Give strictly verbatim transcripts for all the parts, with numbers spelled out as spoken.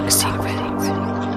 Dark Secrets.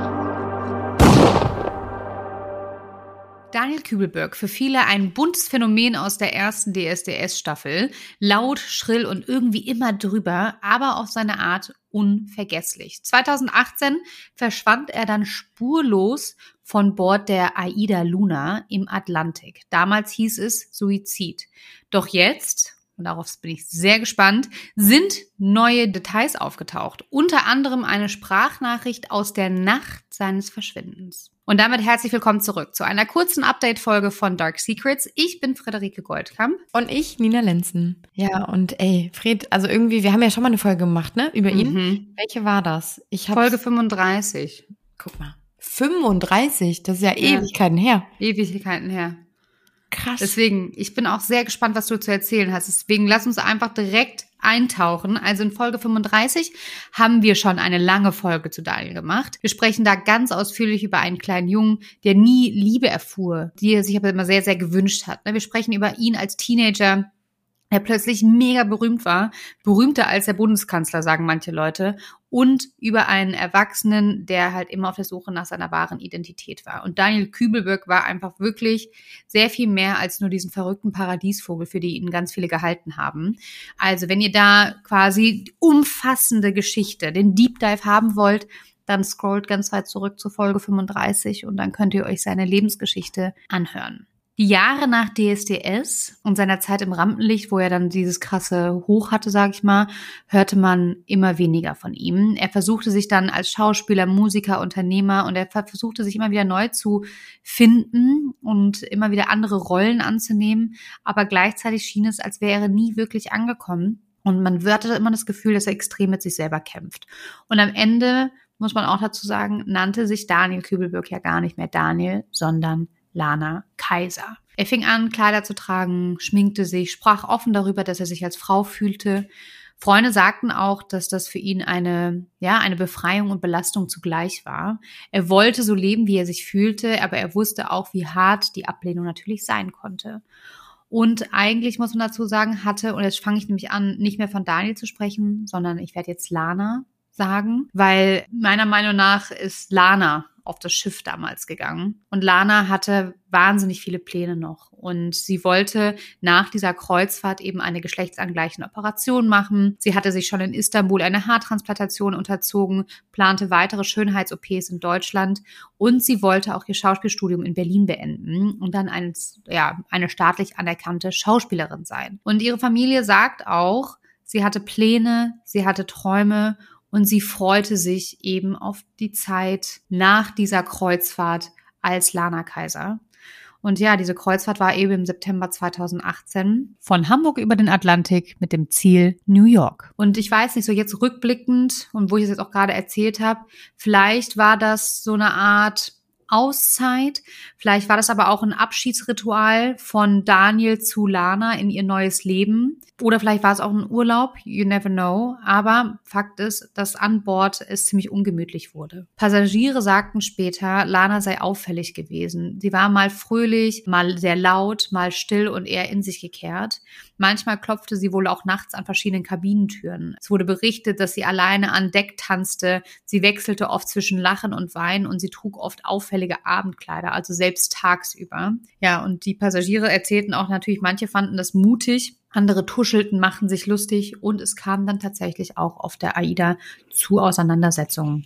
Daniel Kübelberg, für viele ein buntes Phänomen aus der ersten D S D S-Staffel. Laut, schrill und irgendwie immer drüber, aber auf seine Art unvergesslich. zweitausendachtzehn verschwand er dann spurlos von Bord der Aida Luna im Atlantik. Damals hieß es Suizid. Doch jetzt, und darauf bin ich sehr gespannt, sind neue Details aufgetaucht. Unter anderem eine Sprachnachricht aus der Nacht seines Verschwindens. Und damit herzlich willkommen zurück zu einer kurzen Update-Folge von Dark Secrets. Ich bin Friederike Goldkamp. Und ich, Nina Lenzen. Ja, und ey, Fred, also irgendwie, wir haben ja schon mal eine Folge gemacht, ne, über ihn. Mhm. Welche war das? Ich hab's, Folge fünfunddreißig. Guck mal. fünfunddreißig, das ist ja Ewigkeiten ja. her. Ewigkeiten her. Krass. Deswegen, ich bin auch sehr gespannt, was du zu erzählen hast. Deswegen lass uns einfach direkt eintauchen. Also in Folge fünfunddreißig haben wir schon eine lange Folge zu Daniel gemacht. Wir sprechen da ganz ausführlich über einen kleinen Jungen, der nie Liebe erfuhr, die er sich aber immer sehr, sehr gewünscht hat. Wir sprechen über ihn als Teenager, der plötzlich mega berühmt war, berühmter als der Bundeskanzler, sagen manche Leute, und über einen Erwachsenen, der halt immer auf der Suche nach seiner wahren Identität war. Und Daniel Kübelberg war einfach wirklich sehr viel mehr als nur diesen verrückten Paradiesvogel, für die ihn ganz viele gehalten haben. Also wenn ihr da quasi die umfassende Geschichte, den Deep Dive haben wollt, dann scrollt ganz weit zurück zur Folge fünfunddreißig und dann könnt ihr euch seine Lebensgeschichte anhören. Die Jahre nach D S D S und seiner Zeit im Rampenlicht, wo er dann dieses krasse Hoch hatte, sag ich mal, hörte man immer weniger von ihm. Er versuchte sich dann als Schauspieler, Musiker, Unternehmer und er versuchte sich immer wieder neu zu finden und immer wieder andere Rollen anzunehmen. Aber gleichzeitig schien es, als wäre er nie wirklich angekommen. Und man hatte immer das Gefühl, dass er extrem mit sich selber kämpft. Und am Ende, muss man auch dazu sagen, nannte sich Daniel Kübelberg ja gar nicht mehr Daniel, sondern Lana Kaiser. Er fing an, Kleider zu tragen, schminkte sich, sprach offen darüber, dass er sich als Frau fühlte. Freunde sagten auch, dass das für ihn eine, ja, eine Befreiung und Belastung zugleich war. Er wollte so leben, wie er sich fühlte, aber er wusste auch, wie hart die Ablehnung natürlich sein konnte. Und eigentlich muss man dazu sagen, hatte, und jetzt fange ich nämlich an, nicht mehr von Daniel zu sprechen, sondern ich werde jetzt Lana sagen, weil meiner Meinung nach ist Lana auf das Schiff damals gegangen. Und Lana hatte wahnsinnig viele Pläne noch. Und sie wollte nach dieser Kreuzfahrt eben eine geschlechtsangleichende Operation machen. Sie hatte sich schon in Istanbul eine Haartransplantation unterzogen, plante weitere Schönheits-O Ps in Deutschland und sie wollte auch ihr Schauspielstudium in Berlin beenden und dann eine, ja, eine staatlich anerkannte Schauspielerin sein. Und ihre Familie sagt auch, sie hatte Pläne, sie hatte Träume und sie freute sich eben auf die Zeit nach dieser Kreuzfahrt als Lana Kaiser. Und ja, diese Kreuzfahrt war eben im September zweitausendachtzehn von Hamburg über den Atlantik mit dem Ziel New York. Und ich weiß nicht, so jetzt rückblickend und wo ich es jetzt auch gerade erzählt habe, vielleicht war das so eine Art Auszeit. Vielleicht war das aber auch ein Abschiedsritual von Daniel zu Lana in ihr neues Leben. Oder vielleicht war es auch ein Urlaub, you never know. Aber Fakt ist, dass an Bord es ziemlich ungemütlich wurde. Passagiere sagten später, Lana sei auffällig gewesen. Sie war mal fröhlich, mal sehr laut, mal still und eher in sich gekehrt. Manchmal klopfte sie wohl auch nachts an verschiedenen Kabinentüren. Es wurde berichtet, dass sie alleine an Deck tanzte. Sie wechselte oft zwischen Lachen und Weinen und sie trug oft auffällige Abendkleider, also selbst tagsüber. Ja, und die Passagiere erzählten auch natürlich, manche fanden das mutig, andere tuschelten, machten sich lustig und es kam dann tatsächlich auch auf der Aida zu Auseinandersetzungen.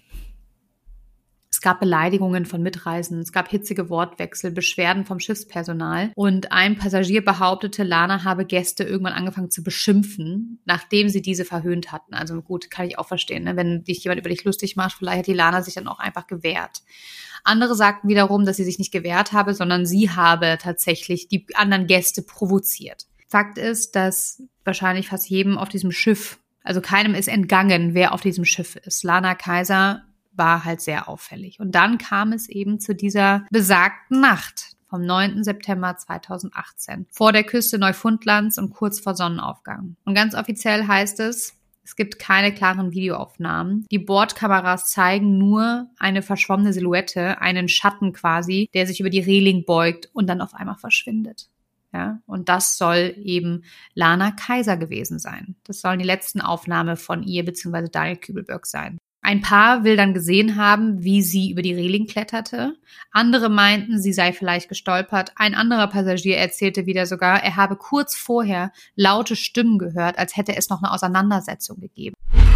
Es gab Beleidigungen von Mitreisenden, es gab hitzige Wortwechsel, Beschwerden vom Schiffspersonal und ein Passagier behauptete, Lana habe Gäste irgendwann angefangen zu beschimpfen, nachdem sie diese verhöhnt hatten. Also gut, kann ich auch verstehen, ne? Wenn dich jemand über dich lustig macht, vielleicht hat die Lana sich dann auch einfach gewehrt. Andere sagten wiederum, dass sie sich nicht gewehrt habe, sondern sie habe tatsächlich die anderen Gäste provoziert. Fakt ist, dass wahrscheinlich fast jedem auf diesem Schiff, also keinem ist entgangen, wer auf diesem Schiff ist. Lana Kaiser war halt sehr auffällig. Und dann kam es eben zu dieser besagten Nacht vom neunten September zweitausendachtzehn vor der Küste Neufundlands und kurz vor Sonnenaufgang. Und ganz offiziell heißt es, es gibt keine klaren Videoaufnahmen. Die Bordkameras zeigen nur eine verschwommene Silhouette, einen Schatten quasi, der sich über die Reling beugt und dann auf einmal verschwindet. Ja, und das soll eben Lana Kaiser gewesen sein. Das sollen die letzten Aufnahmen von ihr bzw. Daniel Kübelberg sein. Ein Paar will dann gesehen haben, wie sie über die Reling kletterte. Andere meinten, sie sei vielleicht gestolpert. Ein anderer Passagier erzählte wieder sogar, er habe kurz vorher laute Stimmen gehört, als hätte es noch eine Auseinandersetzung gegeben.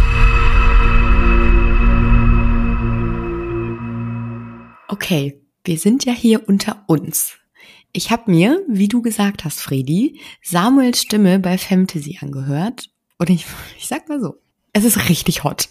Okay, wir sind ja hier unter uns. Ich habe mir, wie du gesagt hast, Fredi, Samuels Stimme bei Fantasy angehört. Und ich, ich sag mal so, es ist richtig hot.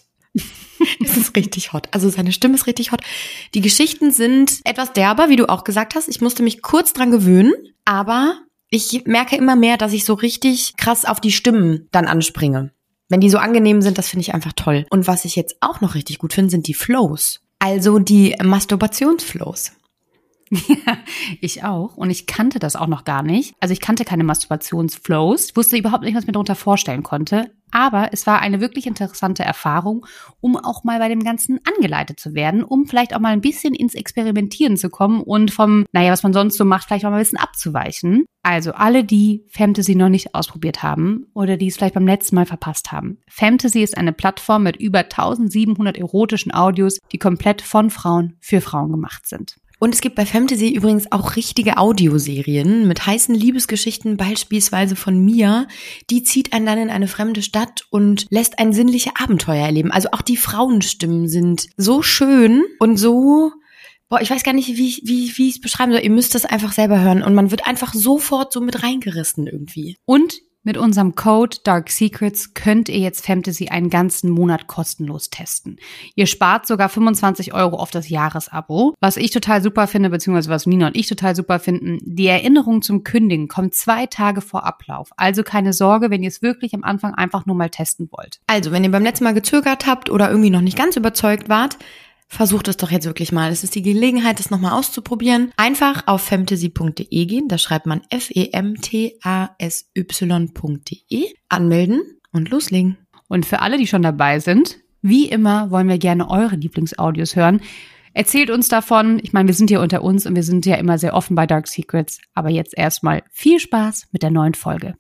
Es ist richtig hot. Also seine Stimme ist richtig hot. Die Geschichten sind etwas derber, wie du auch gesagt hast. Ich musste mich kurz dran gewöhnen, aber ich merke immer mehr, dass ich so richtig krass auf die Stimmen dann anspringe. Wenn die so angenehm sind, das finde ich einfach toll. Und was ich jetzt auch noch richtig gut finde, sind die Flows. Also die Masturbationsflows. Ja, ich auch. Und ich kannte das auch noch gar nicht. Also ich kannte keine Masturbationsflows. Ich wusste überhaupt nicht, was ich mir darunter vorstellen konnte. Aber es war eine wirklich interessante Erfahrung, um auch mal bei dem Ganzen angeleitet zu werden, um vielleicht auch mal ein bisschen ins Experimentieren zu kommen und vom, naja, was man sonst so macht, vielleicht auch mal ein bisschen abzuweichen. Also alle, die Fantasy noch nicht ausprobiert haben oder die es vielleicht beim letzten Mal verpasst haben. Fantasy ist eine Plattform mit über eintausendsiebenhundert erotischen Audios, die komplett von Frauen für Frauen gemacht sind. Und es gibt bei Fantasy übrigens auch richtige Audioserien mit heißen Liebesgeschichten, beispielsweise von Mia. Die zieht einen dann in eine fremde Stadt und lässt ein sinnliche Abenteuer erleben. Also auch die Frauenstimmen sind so schön und so, boah, ich weiß gar nicht, wie, wie, wie ich es beschreiben soll. Ihr müsst das einfach selber hören und man wird einfach sofort so mit reingerissen irgendwie. Und mit unserem Code Dark Secrets könnt ihr jetzt Fantasy einen ganzen Monat kostenlos testen. Ihr spart sogar fünfundzwanzig Euro auf das Jahresabo. Was ich total super finde, beziehungsweise was Nina und ich total super finden, die Erinnerung zum Kündigen kommt zwei Tage vor Ablauf. Also keine Sorge, wenn ihr es wirklich am Anfang einfach nur mal testen wollt. Also, wenn ihr beim letzten Mal gezögert habt oder irgendwie noch nicht ganz überzeugt wart, versucht es doch jetzt wirklich mal. Es ist die Gelegenheit, das nochmal auszuprobieren. Einfach auf femtasy punkt de gehen, da schreibt man F E M T A S Y punkt de, anmelden und loslegen. Und für alle, die schon dabei sind, wie immer wollen wir gerne eure Lieblingsaudios hören. Erzählt uns davon. Ich meine, wir sind hier unter uns und wir sind ja immer sehr offen bei Dark Secrets. Aber jetzt erstmal viel Spaß mit der neuen Folge.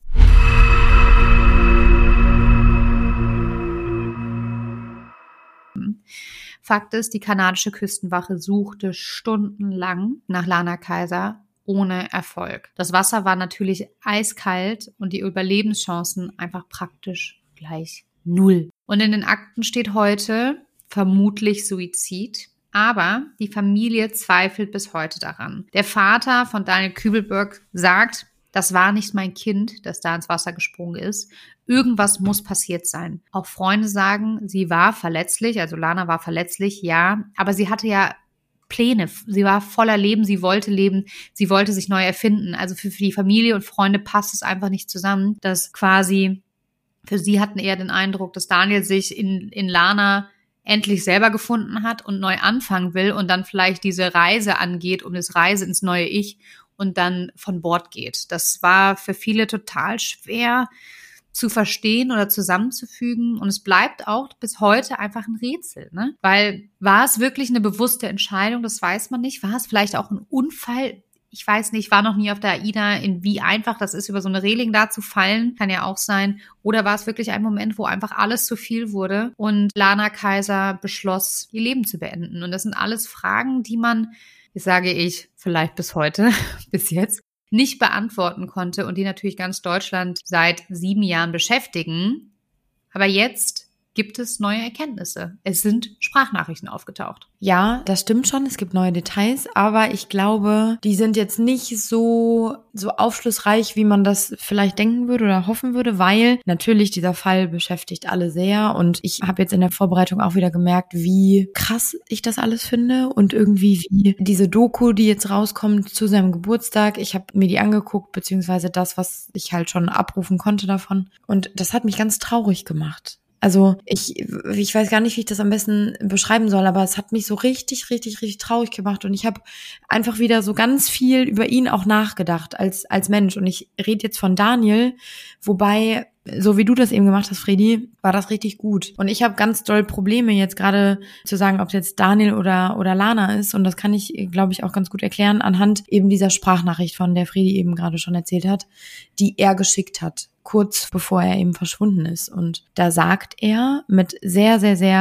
Fakt ist, die kanadische Küstenwache suchte stundenlang nach Lana Kaiser ohne Erfolg. Das Wasser war natürlich eiskalt und die Überlebenschancen einfach praktisch gleich null. Und in den Akten steht heute vermutlich Suizid, aber die Familie zweifelt bis heute daran. Der Vater von Daniel Kübelberg sagt, das war nicht mein Kind, das da ins Wasser gesprungen ist. Irgendwas muss passiert sein. Auch Freunde sagen, sie war verletzlich, also Lana war verletzlich, ja, aber sie hatte ja Pläne. Sie war voller Leben, sie wollte leben, sie wollte sich neu erfinden. Also für, für die Familie und Freunde passt es einfach nicht zusammen, dass quasi, für sie hatten eher den Eindruck, dass Daniel sich in, in Lana endlich selber gefunden hat und neu anfangen will und dann vielleicht diese Reise angeht, um das Reise ins neue Ich und dann von Bord geht. Das war für viele total schwer zu verstehen oder zusammenzufügen. Und es bleibt auch bis heute einfach ein Rätsel, ne? Weil war es wirklich eine bewusste Entscheidung? Das weiß man nicht. War es vielleicht auch ein Unfall? Ich weiß nicht, ich war noch nie auf der AIDA, in wie einfach das ist, über so eine Reling da zu fallen. Kann ja auch sein. Oder war es wirklich ein Moment, wo einfach alles zu viel wurde und Lana Kaiser beschloss, ihr Leben zu beenden? Und das sind alles Fragen, die man, jetzt sage ich, vielleicht bis heute, bis jetzt, nicht beantworten konnte und die natürlich ganz Deutschland seit sieben Jahren beschäftigen. Aber jetzt gibt es neue Erkenntnisse. Es sind Sprachnachrichten aufgetaucht. Ja, das stimmt schon. Es gibt neue Details, aber ich glaube, die sind jetzt nicht so, so aufschlussreich, wie man das vielleicht denken würde oder hoffen würde, weil natürlich dieser Fall beschäftigt alle sehr und ich habe jetzt in der Vorbereitung auch wieder gemerkt, wie krass ich das alles finde und irgendwie wie diese Doku, die jetzt rauskommt zu seinem Geburtstag, ich habe mir die angeguckt, beziehungsweise das, was ich halt schon abrufen konnte davon und das hat mich ganz traurig gemacht. Also ich, ich weiß gar nicht, wie ich das am besten beschreiben soll, aber es hat mich so richtig, richtig, richtig traurig gemacht und ich habe einfach wieder so ganz viel über ihn auch nachgedacht als als Mensch und ich rede jetzt von Daniel, wobei, so wie du das eben gemacht hast, Fredi, war das richtig gut. Und ich habe ganz doll Probleme jetzt gerade zu sagen, ob es jetzt Daniel oder oder Lana ist und das kann ich, glaube ich, auch ganz gut erklären anhand eben dieser Sprachnachricht, von der Fredi eben gerade schon erzählt hat, die er geschickt hat, kurz bevor er eben verschwunden ist. Und da sagt er mit sehr, sehr, sehr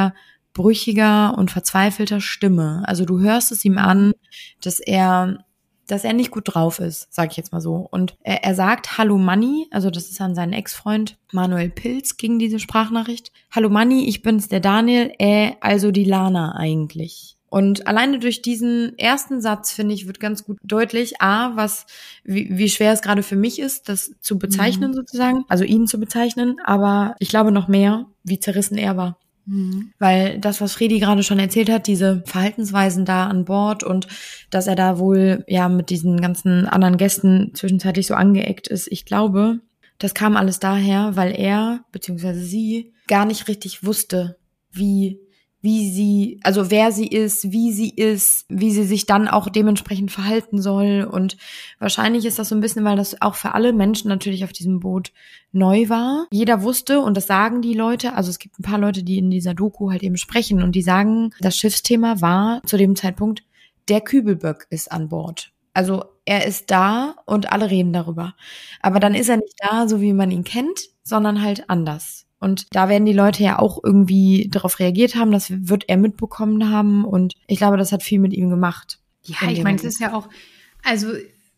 brüchiger und verzweifelter Stimme. Also du hörst es ihm an, dass er dass er nicht gut drauf ist, sag ich jetzt mal so. Und er, er sagt, hallo Manni, also das ist an seinen Ex-Freund Manuel Pilz, ging diese Sprachnachricht. Hallo Manni, ich bin's, der Daniel, äh, also die Lana eigentlich. Und alleine durch diesen ersten Satz, finde ich, wird ganz gut deutlich, a, was, wie, wie schwer es gerade für mich ist, das zu bezeichnen mhm. sozusagen, also ihn zu bezeichnen, aber ich glaube noch mehr, wie zerrissen er war. Mhm. Weil das, was Fredi gerade schon erzählt hat, diese Verhaltensweisen da an Bord und dass er da wohl ja mit diesen ganzen anderen Gästen zwischenzeitlich so angeeckt ist, ich glaube, das kam alles daher, weil er beziehungsweise sie gar nicht richtig wusste, wie wie sie, also wer sie ist, wie sie ist, wie sie sich dann auch dementsprechend verhalten soll. Und wahrscheinlich ist das so ein bisschen, weil das auch für alle Menschen natürlich auf diesem Boot neu war. Jeder wusste, und das sagen die Leute, also es gibt ein paar Leute, die in dieser Doku halt eben sprechen und die sagen, das Schiffsthema war zu dem Zeitpunkt, der Kübelböck ist an Bord. Also er ist da und alle reden darüber. Aber dann ist er nicht da, so wie man ihn kennt, sondern halt anders. Und da werden die Leute ja auch irgendwie darauf reagiert haben, das wird er mitbekommen haben und ich glaube, das hat viel mit ihm gemacht. Ja, ich meine, es ist ja auch, also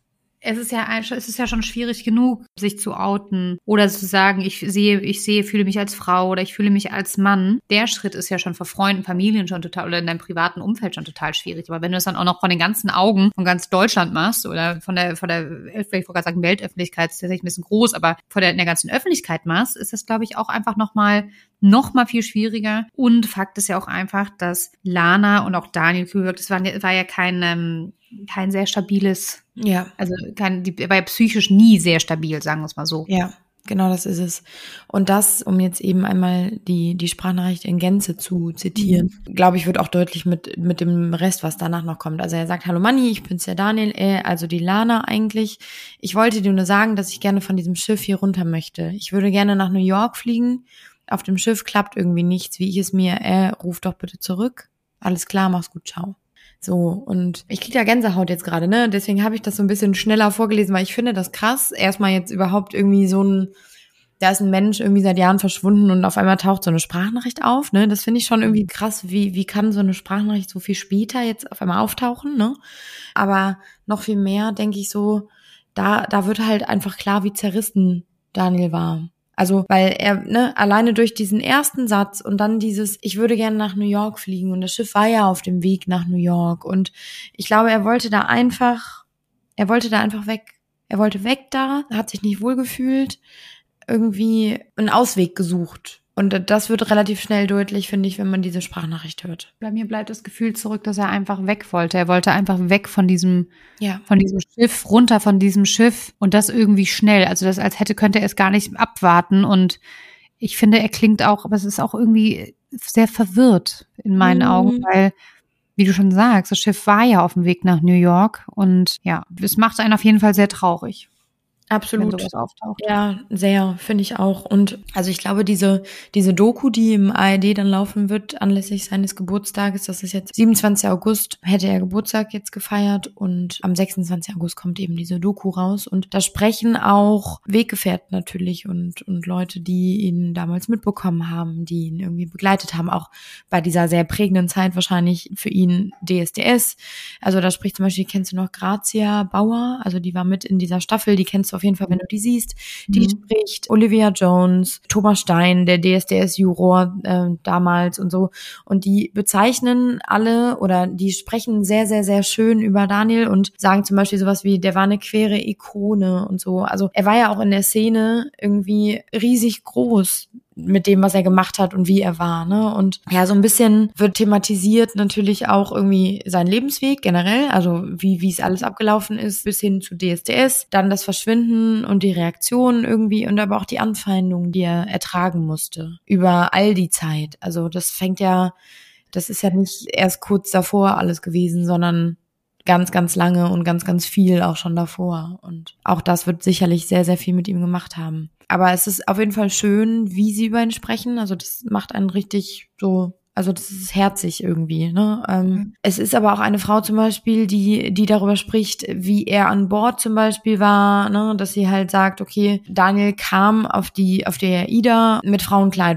es ist ja es ist ja schon schwierig genug, sich zu outen oder zu sagen, ich sehe, ich sehe, fühle mich als Frau oder ich fühle mich als Mann. Der Schritt ist ja schon für Freunden, Familien schon total oder in deinem privaten Umfeld schon total schwierig. Aber wenn du das dann auch noch von den ganzen Augen von ganz Deutschland machst oder von der, von der, ich wollte gerade sagen, Weltöffentlichkeit, ist tatsächlich ein bisschen groß, aber von der, in der ganzen Öffentlichkeit machst, ist das, glaube ich, auch einfach nochmal noch mal viel schwieriger. Und Fakt ist ja auch einfach, dass Lana und auch Daniel Kübelböck, das war, war ja kein, ähm, kein sehr stabiles, ja, also kein, die war ja psychisch nie sehr stabil, sagen wir es mal so. Ja, genau, das ist es. Und das, um jetzt eben einmal die die Sprachnachricht in Gänze zu zitieren, mhm. glaube ich, wird auch deutlich mit mit dem Rest, was danach noch kommt. Also er sagt, hallo Manni, ich bin's der Daniel, äh, also die Lana eigentlich. Ich wollte dir nur sagen, dass ich gerne von diesem Schiff hier runter möchte. Ich würde gerne nach New York fliegen. Auf dem Schiff klappt irgendwie nichts, wie ich es mir, äh, ruf doch bitte zurück. Alles klar, mach's gut, ciao. So, und ich krieg da Gänsehaut jetzt gerade, ne? Deswegen habe ich das so ein bisschen schneller vorgelesen, weil ich finde das krass. Erstmal jetzt überhaupt irgendwie so ein, da ist ein Mensch irgendwie seit Jahren verschwunden und auf einmal taucht so eine Sprachnachricht auf, ne? Das finde ich schon irgendwie krass. Wie, wie kann so eine Sprachnachricht so viel später jetzt auf einmal auftauchen, ne? Aber noch viel mehr denke ich so, da, da wird halt einfach klar, wie zerrissen Daniel war. Also, weil er, ne, alleine durch diesen ersten Satz und dann dieses, ich würde gerne nach New York fliegen und das Schiff war ja auf dem Weg nach New York und ich glaube, er wollte da einfach, er wollte da einfach weg. Er wollte weg da, hat sich nicht wohlgefühlt, irgendwie einen Ausweg gesucht. Und das wird relativ schnell deutlich, finde ich, wenn man diese Sprachnachricht hört. Bei mir bleibt das Gefühl zurück, dass er einfach weg wollte. Er wollte einfach weg von diesem, ja. von diesem Schiff, runter von diesem Schiff und das irgendwie schnell. Also das, als hätte, könnte er es gar nicht abwarten. Und ich finde, er klingt auch, aber es ist auch irgendwie sehr verwirrt in meinen mhm. Augen, weil, wie du schon sagst, das Schiff war ja auf dem Weg nach New York und ja, es macht einen auf jeden Fall sehr traurig. Absolut. Wenn sowas auftaucht. Ja, sehr, finde ich auch. Und also ich glaube, diese diese Doku, die im A R D dann laufen wird, anlässlich seines Geburtstages, das ist jetzt siebenundzwanzigster August, hätte er Geburtstag jetzt gefeiert und am sechsundzwanzigsten August kommt eben diese Doku raus. Und da sprechen auch Weggefährten natürlich und und Leute, die ihn damals mitbekommen haben, die ihn irgendwie begleitet haben, auch bei dieser sehr prägenden Zeit wahrscheinlich für ihn D S D S. Also da spricht zum Beispiel, kennst du noch Grazia Bauer? Also die war mit in dieser Staffel, die kennst du auf jeden Fall, wenn du die siehst. Die mhm. spricht Olivia Jones, Thomas Stein, der D S D S-Juror äh, damals und so. Und die bezeichnen alle oder die sprechen sehr, sehr, sehr schön über Daniel und sagen zum Beispiel sowas wie, der war eine queere Ikone und so. Also er war ja auch in der Szene irgendwie riesig groß mit dem, was er gemacht hat und wie er war, ne? Und ja, so ein bisschen wird thematisiert natürlich auch irgendwie sein Lebensweg generell, also wie wie es alles abgelaufen ist, bis hin zu D S D S, dann das Verschwinden und die Reaktionen irgendwie und aber auch die Anfeindungen, die er ertragen musste über all die Zeit. Also das fängt ja, das ist ja nicht erst kurz davor alles gewesen, sondern ganz, ganz lange und ganz, ganz viel auch schon davor. Und auch das wird sicherlich sehr, sehr viel mit ihm gemacht haben. Aber es ist auf jeden Fall schön, wie sie über ihn sprechen. Also das macht einen richtig so, also das ist herzig irgendwie, ne? Ähm, mhm. Es ist aber auch eine Frau zum Beispiel, die die darüber spricht, wie er an Bord zum Beispiel war, ne? Dass sie halt sagt, okay, Daniel kam auf die auf der Aida mit Frauenkleidung.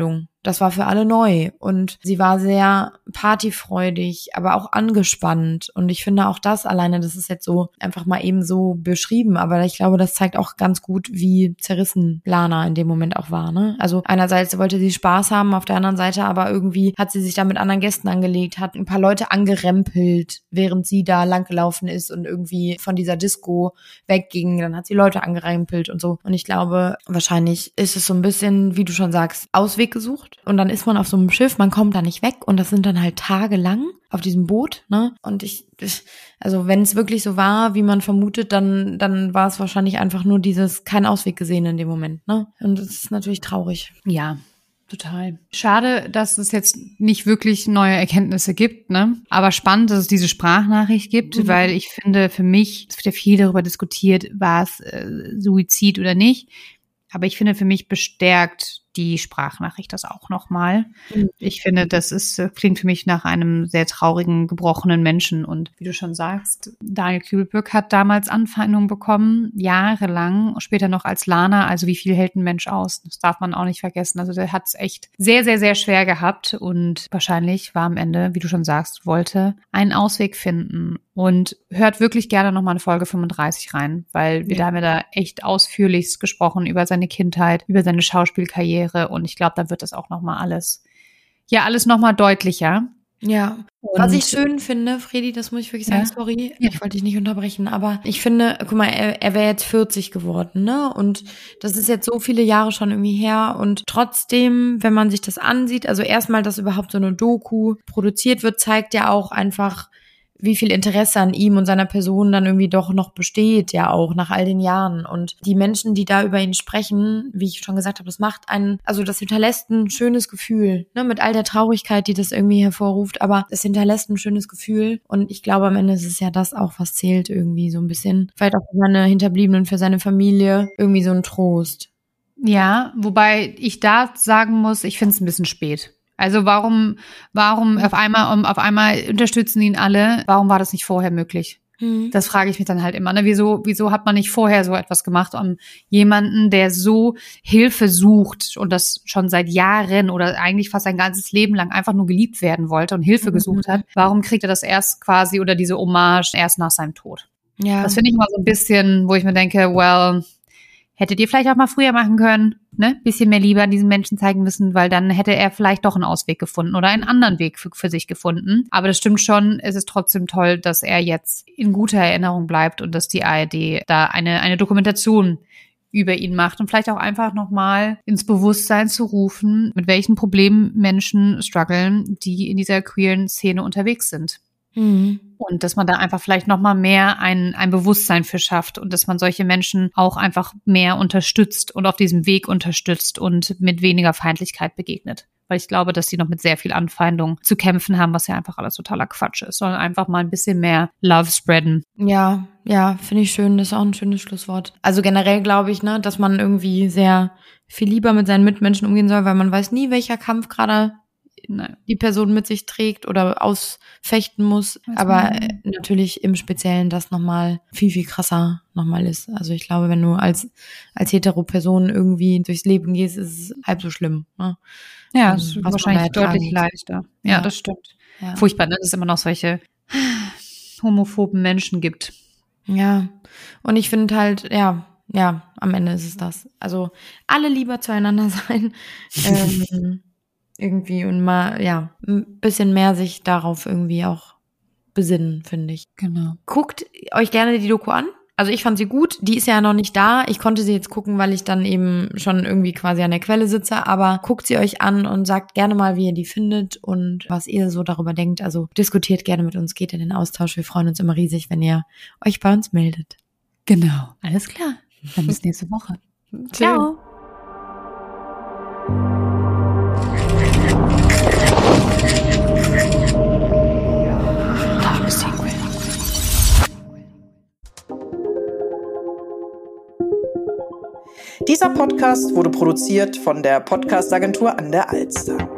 das war für alle neu und sie war sehr partyfreudig, aber auch angespannt und ich finde auch das alleine, das ist jetzt so einfach mal eben so beschrieben, aber ich glaube, das zeigt auch ganz gut, wie zerrissen Lana in dem Moment auch war, ne? Also einerseits wollte sie Spaß haben, auf der anderen Seite aber irgendwie hat sie sich da mit anderen Gästen angelegt, hat ein paar Leute angerempelt, während sie da langgelaufen ist und irgendwie von dieser Disco wegging, dann hat sie Leute angerempelt und so und ich glaube, wahrscheinlich ist es so ein bisschen, wie du schon sagst, Ausweg gesucht und dann ist man auf so einem Schiff, man kommt da nicht weg und das sind dann halt tagelang auf diesem Boot, ne? Und ich, also wenn es wirklich so war, wie man vermutet, dann dann war es wahrscheinlich einfach nur dieses kein Ausweg gesehen in dem Moment, ne? Und das ist natürlich traurig. Ja, total. Schade, dass es jetzt nicht wirklich neue Erkenntnisse gibt, ne? Aber spannend, dass es diese Sprachnachricht gibt, mhm. weil ich finde, für mich, es wird ja viel darüber diskutiert, war es äh, Suizid oder nicht. Aber ich finde, für mich bestärkt die Sprachnachricht das auch nochmal. Mhm. Ich finde, das ist, klingt für mich nach einem sehr traurigen, gebrochenen Menschen. Und wie du schon sagst, Daniel Kübelberg hat damals Anfeindungen bekommen, jahrelang, später noch als Lana. Also wie viel hält ein Mensch aus? Das darf man auch nicht vergessen. Also der hat es echt sehr, sehr, sehr schwer gehabt. Und wahrscheinlich war am Ende, wie du schon sagst, wollte einen Ausweg finden. Und hört wirklich gerne nochmal in Folge fünfunddreißig rein, weil wir ja. da haben ja da echt ausführlichst gesprochen über seine Kindheit, über seine Schauspielkarriere. Und ich glaube, da wird das auch nochmal alles, ja, alles nochmal deutlicher. Ja, und was ich schön finde, Fredi, das muss ich wirklich sagen, ja. sorry, ja. ich wollte dich nicht unterbrechen, aber ich finde, guck mal, er, er wäre jetzt vierzig geworden, ne? Und das ist jetzt so viele Jahre schon irgendwie her und trotzdem, wenn man sich das ansieht, also erstmal, dass überhaupt so eine Doku produziert wird, zeigt ja auch einfach, wie viel Interesse an ihm und seiner Person dann irgendwie doch noch besteht, ja auch nach all den Jahren. Und die Menschen, die da über ihn sprechen, wie ich schon gesagt habe, das macht einen, also das hinterlässt ein schönes Gefühl, ne, mit all der Traurigkeit, die das irgendwie hervorruft, aber es hinterlässt ein schönes Gefühl. Und ich glaube, am Ende ist es ja das auch, was zählt irgendwie so ein bisschen. Vielleicht auch für seine Hinterbliebenen, für seine Familie, irgendwie so ein Trost. Ja, wobei ich da sagen muss, ich finde es ein bisschen spät. Also warum, warum auf einmal, um, auf einmal unterstützen ihn alle? Warum war das nicht vorher möglich? Mhm. Das frage ich mich dann halt immer. Ne? Wieso, wieso hat man nicht vorher so etwas gemacht, um jemanden, der so Hilfe sucht und das schon seit Jahren oder eigentlich fast sein ganzes Leben lang einfach nur geliebt werden wollte und Hilfe mhm. gesucht hat? Warum kriegt er das erst quasi oder diese Hommage erst nach seinem Tod? Ja. Das finde ich immer so ein bisschen, wo ich mir denke, well, hättet ihr vielleicht auch mal früher machen können, ne? Bisschen mehr Liebe an diesen Menschen zeigen müssen, weil dann hätte er vielleicht doch einen Ausweg gefunden oder einen anderen Weg für, für sich gefunden. Aber das stimmt schon, es ist trotzdem toll, dass er jetzt in guter Erinnerung bleibt und dass die A R D da eine, eine Dokumentation über ihn macht und vielleicht auch einfach nochmal ins Bewusstsein zu rufen, mit welchen Problemen Menschen strugglen, die in dieser queeren Szene unterwegs sind. Mhm. Und dass man da einfach vielleicht nochmal mehr ein, ein Bewusstsein für schafft und dass man solche Menschen auch einfach mehr unterstützt und auf diesem Weg unterstützt und mit weniger Feindlichkeit begegnet. Weil ich glaube, dass sie noch mit sehr viel Anfeindung zu kämpfen haben, was ja einfach alles totaler Quatsch ist, sondern einfach mal ein bisschen mehr Love spreaden. Ja, ja, finde ich schön. Das ist auch ein schönes Schlusswort. Also generell glaube ich, ne, dass man irgendwie sehr viel lieber mit seinen Mitmenschen umgehen soll, weil man weiß nie, welcher Kampf gerade die Person mit sich trägt oder ausfechten muss, weiß aber man. Natürlich im Speziellen das nochmal viel, viel krasser nochmal ist. Also ich glaube, wenn du als als Hetero-Person irgendwie durchs Leben gehst, ist es halb so schlimm. Ne? Ja, es ist wahrscheinlich deutlich leichter. Ja, ja, das stimmt. Ja. Furchtbar, ne? Dass es immer noch solche homophoben Menschen gibt. Ja, und ich finde halt, ja, ja, am Ende ist es das. Also alle lieber zueinander sein. ähm, irgendwie und mal, ja, ein bisschen mehr sich darauf irgendwie auch besinnen, finde ich. Genau. Guckt euch gerne die Doku an. Also ich fand sie gut. Die ist ja noch nicht da. Ich konnte sie jetzt gucken, weil ich dann eben schon irgendwie quasi an der Quelle sitze. Aber guckt sie euch an und sagt gerne mal, wie ihr die findet und was ihr so darüber denkt. Also diskutiert gerne mit uns, geht in den Austausch. Wir freuen uns immer riesig, wenn ihr euch bei uns meldet. Genau. Alles klar. Dann bis nächste Woche. Ciao. Dieser Podcast wurde produziert von der Podcast-Agentur an der Alster.